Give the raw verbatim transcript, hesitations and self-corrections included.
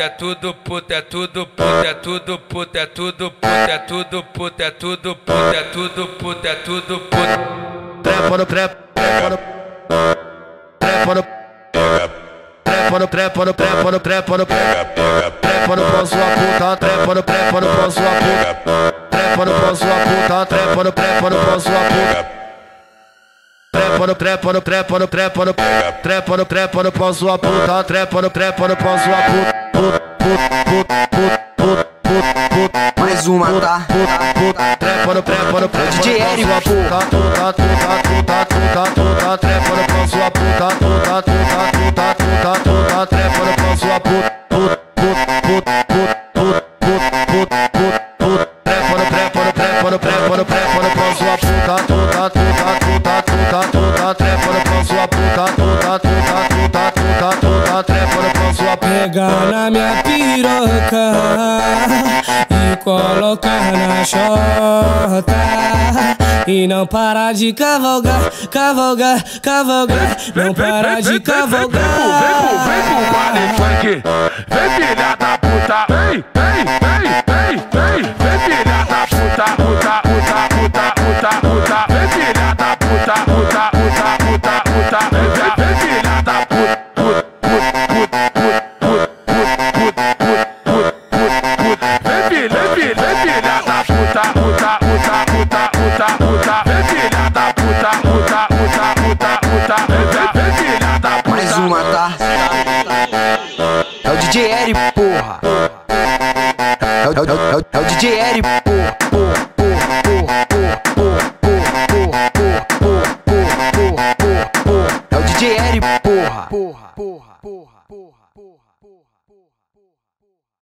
puta, é tudo puta, é tudo puta, é tudo puta, é tudo puta, é tudo puta, é tudo puta, é tudo puta, é tudo puta. Trepa no trap, trepa no trepa no trepa no trepa no trepa no trepa no trepa no pão sua puta, trepa no trepa no pão sua puta, trepa no pão sua puta, trepa no trepa no pão sua puta. Trepa no trepa no trepa no trepa no trepa no trepa no pão sua puta, trepa no trepa no pão sua puta, puta, puta, puta, puta, puta, puta. Mais uma, tá? Trepa no trepa no trepa D J Eric, sua puta, puta, puta, puta, puta, puta, trepa no pão sua puta, puta, puta, puta, puta, puta, trepa no pão sua puta, puta, puta, puta, puta, puta, puta, puta, trepa no trepa no trepa no trepa no trepa no pão sua puta, puta, puta, puta, puta, puta, trepa no pão sua puta, puta, puta, puta, puta, puta, trepa no pão sua puta. Pegar na minha piroca e colocar na chota e não parar de cavalgar, cavalgar, cavalgar, não parar de cavalgar. Vem pro, vem pro, vem pro baile funk, vem filha da puta, vem, vem, vem, vem, vem, vem filha da puta, puta, puta, puta, puta, puta, vem filha da puta, puta, puta, puta, puta, vem, vem filha da puta, puta, puta, puta, puta, puta, puta, puta, puta, vem filha, vem filha, vem filha da puta, puta, puta, puta, puta, puta, vem filha da puta, puta, puta, puta, puta, vem, vem filha da puta. Mais uma, tá? É o D J Eric, porra. É o, é o, é o, é o D J Eric, porra. Porra, porra, porra, porra, porra, porra, porra, porra, porra, porra, porra. É o D J Eric, porra. Porra, porra, porra, porra.